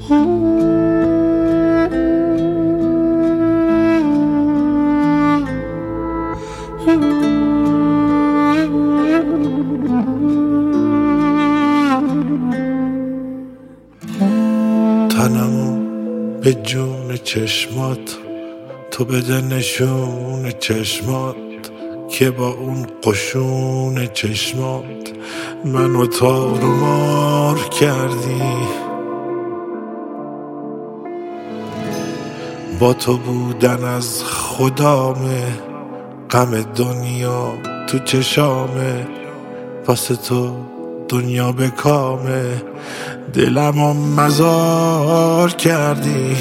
تنمو به جون چشمات تو بده نشون چشمات که با اون قشون چشمات منو تار و مار کردی. با تو بودن از خدامه، غم دنیا تو چشامه، واسه تو دنیا به کامه، دلمو مزار کردی.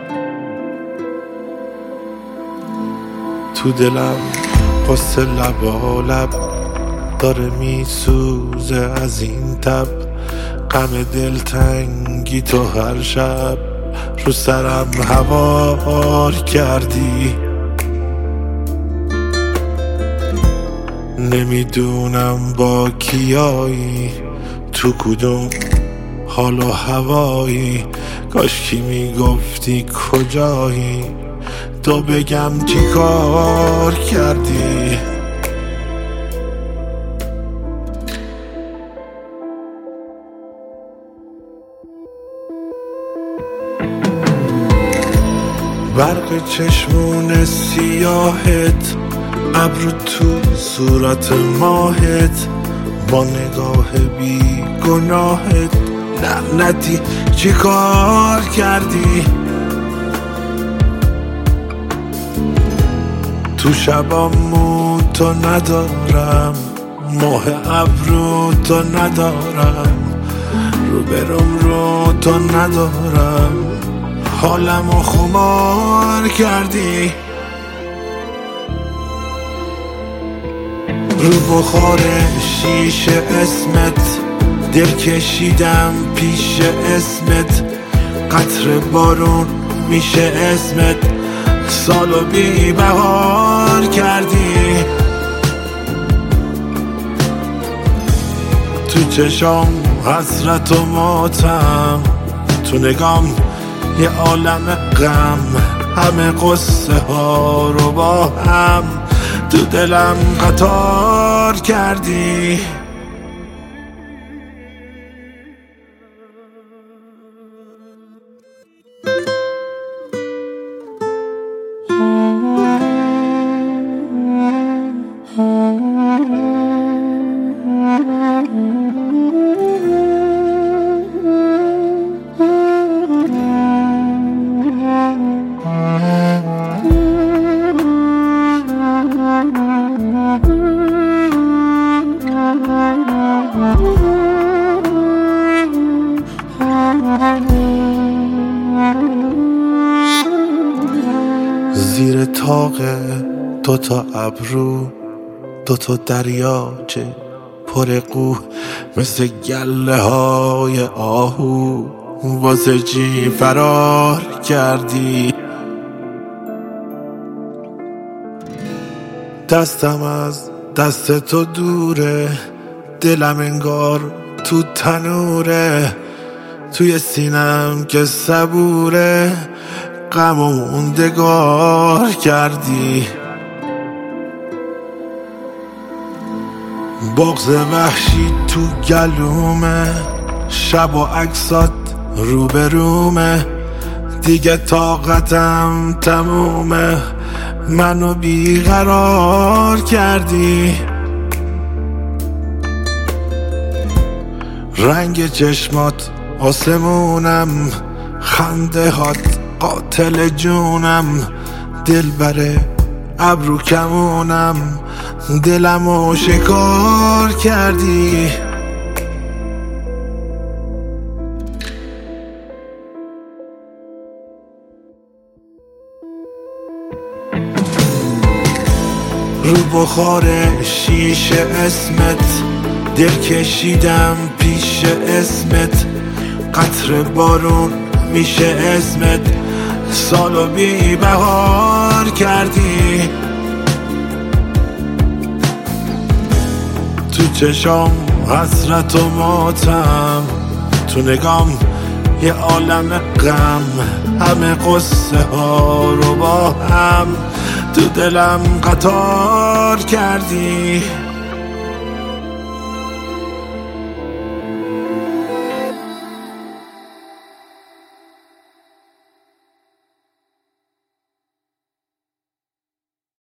تو دلم قصه لبالب داره میسوزه از این تب، غم دلتنگی تو هر شب رو سرم هوار کردی. نمیدونم با کیایی، تو کدوم حال و هوایی، کاشکی میگفتی کجایی تو بگم چی کار کردی. برق چشمون سیاهت، ابرو تو صورت ماهت، با نگاه بی گناهت لعنتی چی کار کردی. تو شبامو تو ندارم، ماه ابرو تو ندارم، رو برم رو تو ندارم، حالمو خمار کردی. رو بخار شیشه اسمت دل کشیدم پیش اسمت، قطر بارون میشه اسمت، سالو بی بهار کردی. تو چشام حسرت و ماتم، تو نگام یه عالم غم، همه قصه ها رو با هم تو دلم قطار کردی. زیر طاق دوتا ابرو دوتا دریاچه پر قو، مثل گله های آهو واسه چی فرار کردی. دستم از دست تو دوره، دلم انگار تو تنوره، توی سینم که صبوره، غم و موندگار کردی. بغض وحشی تو گلومه، شب و عکسات روبرومه، دیگه طاقتم تمومه، منو بیقرار کردی. رنگ چشمات آسمونم، خنده هات قاتل جونم، دل بره ابرو کمونم، دلمو شکار کردی. رو بخار شیشه اسمت دل کشیدم پیش اسمت، قطر بارون میشه اسمت، سالو بی بهار کردی. تو چشام حسرت و ماتم، تو نگام یه عالم غم، همه قصه ها رو با هم تو دلم قطار کردی.